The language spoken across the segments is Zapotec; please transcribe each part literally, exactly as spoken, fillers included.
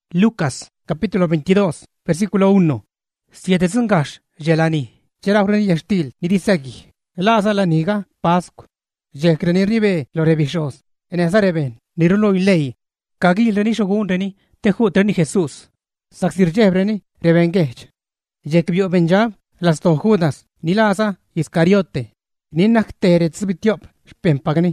Lucas, capítulo veintidós, versículo uno. Siete zungash, yelani, cherauren yestil, ni disagi. Laza la niga, pascu. Jekreni ribe, lo rebishos. En esa reben, ni rulo ilei. Kagi reni shogun reni, te jutreni Jesús. Saxir jebreni, rebengech. Jekbio benjab, las to Judas, ni laza, Iscariote. Ni nakteret zbitiop, spempagni.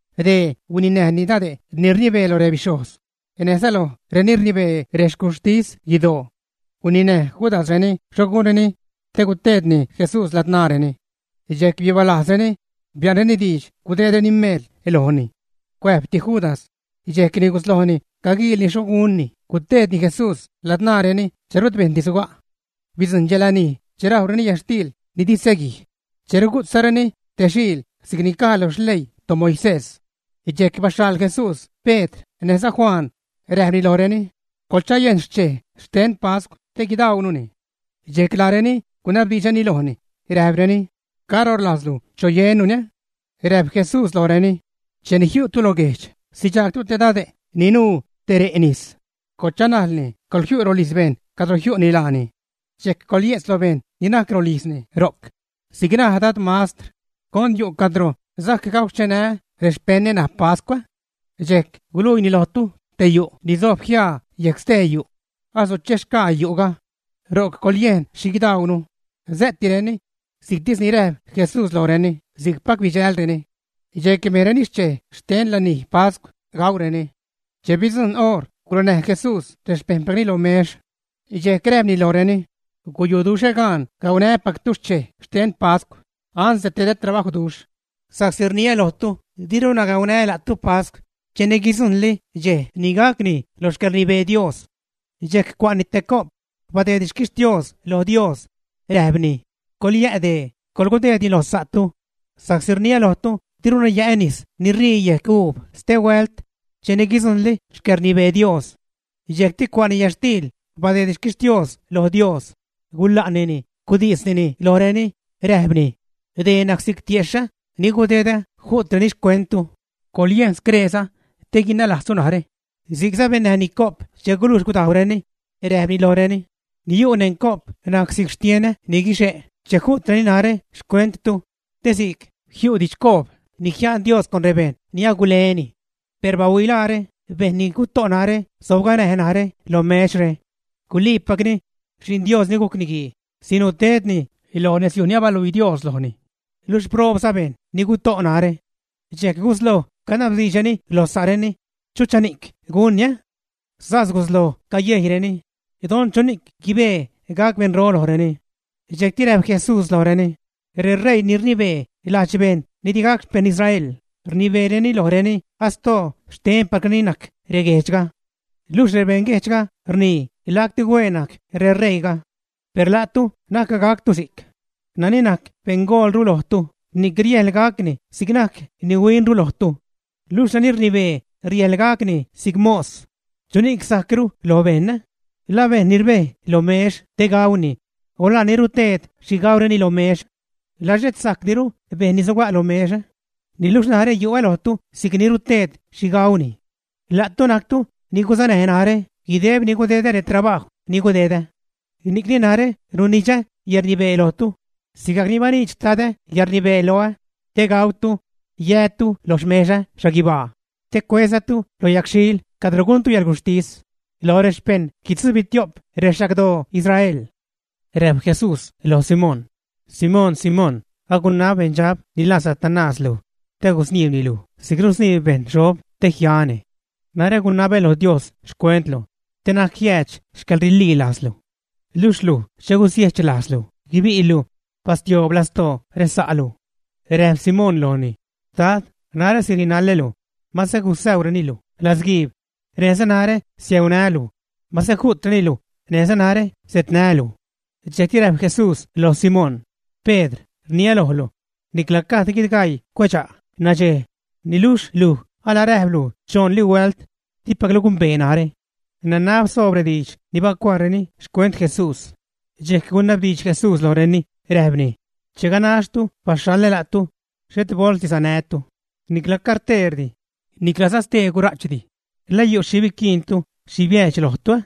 De uninanidade, ni ribe lo rebishos. En esa lo, reni ribe reshkustis yido. Unine Judas reni, shogun reni, te gutedni Jesús latnareni. Jekbio balaseni, bianeni dish, kudedeni mel, elohoni. Kwepti Judas, jekni guslohoni, kagili shogunni, kudedni Jesús latnareni, cherut bentisugwa. Bizun jelani, cherahureni yastil, ni disegi. Cherugut sarani, teshil, signicalo shlei, to Moisés. Jek bashal Jesús, Petr, nesa Juan, rehni loreni, kolchayenche, sten pascu, tegidaununi. Jek lareni, kunabdijani lohoni, rehreni, karor lazlu, choyenune, reh Jesús loreni, chenihiu tulogech, sijak tu te dade, ninu, tere enis. Kochanalni, kolhiu rolisben, kadrohiu nilani. Jek kolies loben, ninak rolisni, rok. Signa hadat master, kon yu kadro, zak kauchene, respenne na pasqua. Jek, gulu inilotu, te yu, nizopia, yekste yu. Aso cheshka yuga. Rok kolien, shigidaunu. Zettireni, sigdis nirev, Jesús loreni, zigpak vijalreni. Jek merenische, sten lani, pasqu, gaureni. Jebizun or, kurone Jesús, respempeni lo mesh. Jek krevni loreni. Cuyo duše gan, gaune pactuche, sten pascu, anse te de trabajo duš. Saxirnia lotu, diru na gaune la tu pascu, chene gisunli, je, nigakni, los que ribe Dios. Jek kwani te kop, pate diskis Dios, lo Dios, rebni, kolia de, kolgote di los satu. Saxirnia lotu, diru na yaenis, ni ri ye kub, ste welt, chene gisunli, los ribe Dios. Jek ti kwani yastil, pate diskis Dios, lo Dios. Gullanini, kudisnini, loreni, rehbni. De naxik tiesha, ni gudeda, jutrenish cuento. Koliens cresa, tegina la sonare. Zigza benani kop, segulus gutaureni, rehbni loreni. Ni unen kop, naxik stiene, ni gishe, che jutreninare, scuentu. Tesik, hiudich kop, ni hian Dios con reben, ni aguleni. Per bauilare, veni gutonare, sobganehenare, lo meshre. Kulipagni, sin Dios ni guknigi, sino tedni, ilo nesioniaba lo Dios lohni. Lush prob saben, ni gutonare. Jek guslo, kanabdijani, lo sareni, chuchanik, gunya. Sas guslo, kayehireni, idon chonik, gibe, gagben ro loreni. Jek tirab Jesús loreni. Re rey nirnibe, ilachben, nidigak pen Israel. Rnivereni loreni, asto, stem pakninak, regechga. Lush rebengechga, rni. Ilakti guenak, re reiga. Perlatu, nakagaktusik. Naninak, pengol rulohtu. Ni grielgakni, signak, ni win rulohtu. Lusanir nibe, rielgakni, sigmos. Junik sakru, lo ben. Lave nirbe, lo mesh, tegauni. Ola nirutet, shigaureni lo mesh. Lajet sakniru, benizagwa lo mesh. Ni lusnare yuelohtu, signirutet, shigauni. Latu naktu, ni kuzanehenare. Ideb ni kudede de trabajo, ni kudede. Nikni nare, runicha, yernibe elotu. Sigagrimani ichtade, yernibe eloa. Te gautu, yetu, los mesa, shagiba. Te kwezatu, lo yakshil, kadroguntu yergustis. Lo respen, kitsubitiop, reshagdo Israel. Reb Jesús, lo Simón. Simón, Simón, agunna benjab, nila satanaslu. Te gusniv nilu. Sigrusniv ben job, te hiane. Nare gunnabe lo Dios, shkuentlo. Tenakiech, shkalrili laslo. Lushlu, shagusiech laslo. Gibi ilu, pastio blasto, resalu. Reb Simón loni. Tad, nare sirinalelu. Masagusauranilo. Lasgib. Resanare, siaunalu. Masakutanilu. Resanare, setnalu. Jetirab Jesús, lo Simón. Pedr, nielohlo. Niklakatikitkai, kwecha. Nache. Nilush lu. Alareblu, John Lee Welt. Tipaglugun benare. Nanab sobre dich, ni bakwareni, shkuent Jesús. Jek gunab dich Jesús loreni, rebni. Cheganashtu, pashale latu, shet voltis anetu. Nikla carterdi, nikla saste gurachdi. La yo shibikintu, shibiech lohtua,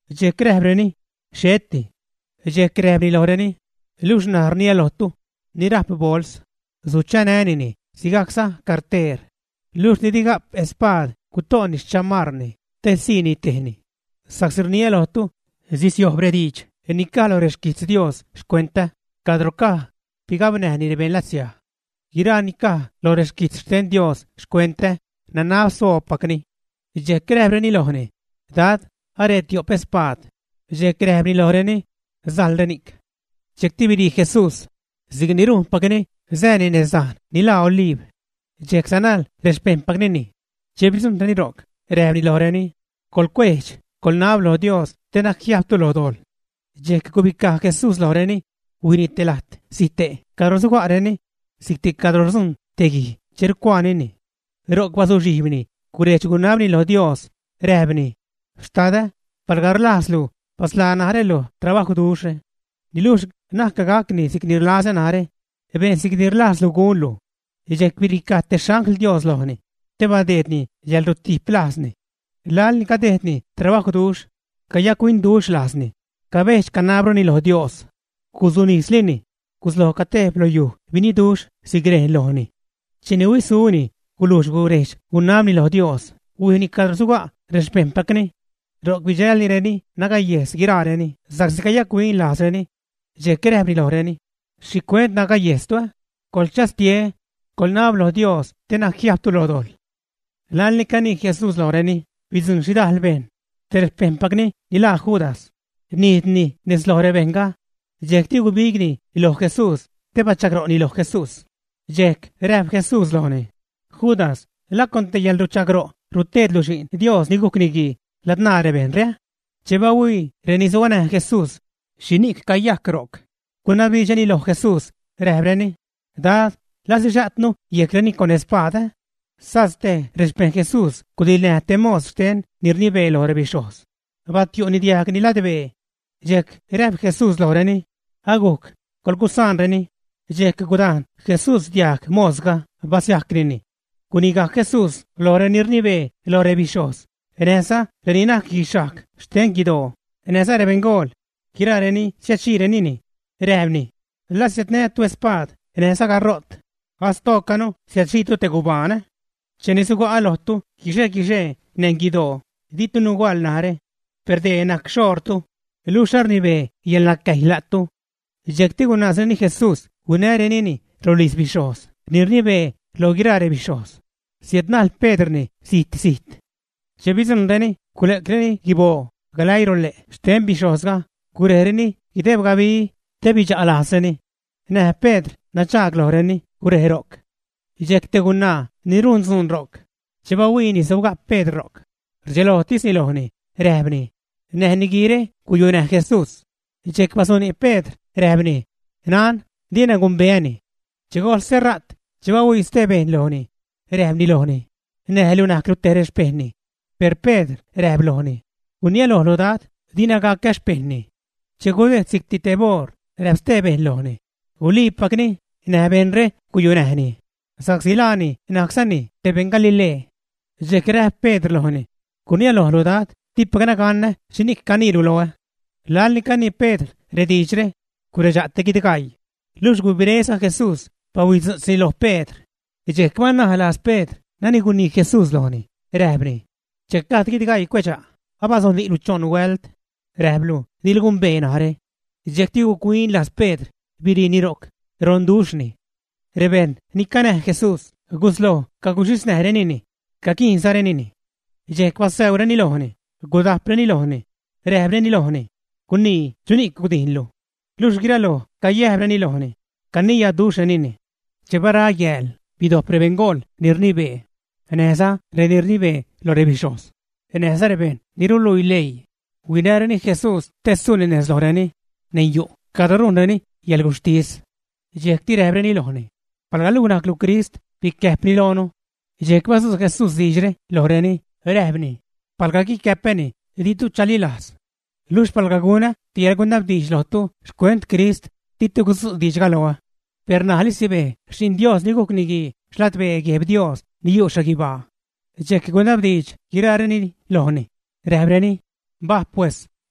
Jekrebreni, Sheti, Jekrebni loreni, Lushnarnia lotu, Nirap bols, Zuchananini, Sigaksa carter, Lushni digap espad, Kutonis chamarni, Tesini tehni. Saxirnia lotu, Zisio bredich, Enicalores kits Dios, Scuenta, Cadroca, Pigabnani de Benlacia. Giranica, Lores kits ten Dios, Scuenta, Nanav so pakni. Jekrebreni lohni, Dad, Aretio pespad, Jekrebni loreni, Zaldenik. Jektividi Jesus, Zignirum pakni, Zanin ezan, Nila olive. Jeksanal, Respen pagnini. Jebison tanirok, Rebni loreni, Colquech, Colnablo Dios, Tenakiapto lodol. Jek kubika Jesus loreni, Winitelat, Site, Carosuareni, Siti Cadrosun, Tegi, Cherquanini. Rock wasujimini, Kurechugunabni lo Dios, Rebni. Stada, Palgarlaslu, Paslanarelo, Trabajo duše. Nilush nakagakni signirlasanare, Eben signirlaslu gulu. Ijek virikate shankl Dios lohni. Teba detni, Yalruti plasni. Lal kadetni, Trabajo duš, Kayakuin duš lasni. Kabech canabroni lo Dios. Kuzunislini, Kuzlo kateplo yu, Vini duš, Sigre lohni. Chinewi suni, Kulush gurech, Unamni lo Dios. Uini kadrsuga, Respen pakni. Rok vijayalni reni, Nagayes girareni, Zaxikaya queen lasreni, Jekrebni loreni. Shikwent nagayestua, Colchas tie, Colnablo Dios, Tenakiaptu lodol. Lalnikani Jesus loreni, Vizun shidalben, Terpen pakni, Nila Judas. Nitni, Neslore venga, Jekti gubigni, Ilo Jesus, Tepachagro ni lo Jesus. Jek, Reb Jesus lone. Judas, la conte yaldu chagro, Rutet lushin, Dios niguknigi. Latnare benrea, Chebawi, Renizuana Jesus, Shinik kayakrok, Kunabijani lo Jesus, Rebreni, Dad, Lasijatnu, Yekreni con espada, Saste, Respen Jesus, Kudile temosten, Nirnive lo rebishos, Batio ni diak ni ladebe, Jek, Reb Jesus loreni, Aguk, Kolkusan reni, Jek gudan, Jesus diak, Mosga, Basiakrini, Kuniga Jesus, Lorenirnive, lo rebishos. En esa, Renina Kishak, Stengido, en esa rebengol, Kirareni, Siachirenini, Rebni, Lasitne tu espad, en esa garrot, Astocano, Siachito tegubana, Chenisugo alottu, Kishe Kishe, Nengido, Ditu nugual nare, Perde enak shortu, Lushar nive, y en la kailatu, Jektigunazeni Jesús, Unarenini, Rolis bishos, Nirnive, Logirare bishos, Sietnal Pedrni, Sit Sit. Chebizan reni, Kulekreni, Gibo, Galairole, Stembishosga, Kurereni, Idebgabi, Tebija alaseni, Ne Pedr, Nachaglo reni, Kurerok. Ijekteguna, Nirunzun rock, Chebawini soga Pedrok, Gelotis iloni, Rebni, Nehnigire, Kuyuna Jesus, Ijekpasoni Pedr, Rebni, Nan, Dina Gumbeani, Chegol Serrat, Chebawi Steben loni, Rebni loni, Neheluna Cluteres penni. Per Pedr, Rebloni. Unielo lodat, Dinaga Cashpenni. Chegode Sikti Tebor, Rebsteben loni. Uli Pagni, Nabenre, Kuyunahni. Saxilani, Naxani, Tebengalile. Jekra Pedr loni. Kunielo lodat, Tipaganagan, Sinik Caniruloa. Lalicani Pedr, Redichre, Kurajate Kitikai. Luz Gubiresa Jesus, Pawiz Silo Pedr. Jekwana Halas Pedr, Naniguni Jesus loni. Rebni. Chekat kitikai kwecha, abason di luchon welt, Reblu, dilgun benare, Jektiu queen las Pedr, Biri nirok, Rondushni. Reben, Nikane Jesus, Guslo, Kakushis renini, Kakin sarenini. Jekwa seureni lohni, Godapreni lohni, Rebreni lohni, Kuni, Junik Gudinlo. Lushgiralo, Kayebreni lohni, Kania dushenini. Chebara yel, Pido prebengol, Nirnibe. En esa, renirnive, lo rebishos. En esa reben, nirulo ilei. Winareni Jesus, tesunenes loreni, neyo, kadaruneni, y el gustis. Jekti rebreni lohni. Palgaluna clu Christ, pikepni lono. Jekvasus Jesus dijre, loreni, rebni. Palgaki kepeni, ditu chalilas. Lush palgaguna, tiergundab dij lotu, squent Christ, titu gus dijgaloa. Pernali sibe, shin Dios niguknigi, shlatbe geb Dios. Niyo shagiba. Jek gunabdich, girareni lohni. Rebreni. Bah pues,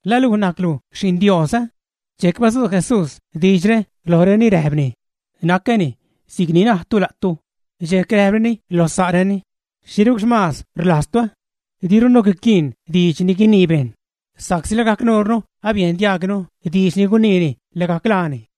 lalu naklu shin Diosa. Chek basu Jesús dijre loreni rebni. Nakeni signina tulatu. Chek rebni lo sareni. Shiruk mas rlastua. Diruno kikin dijni kiniben. Saxila kaknorno abien diagno dijni kunini legaklani.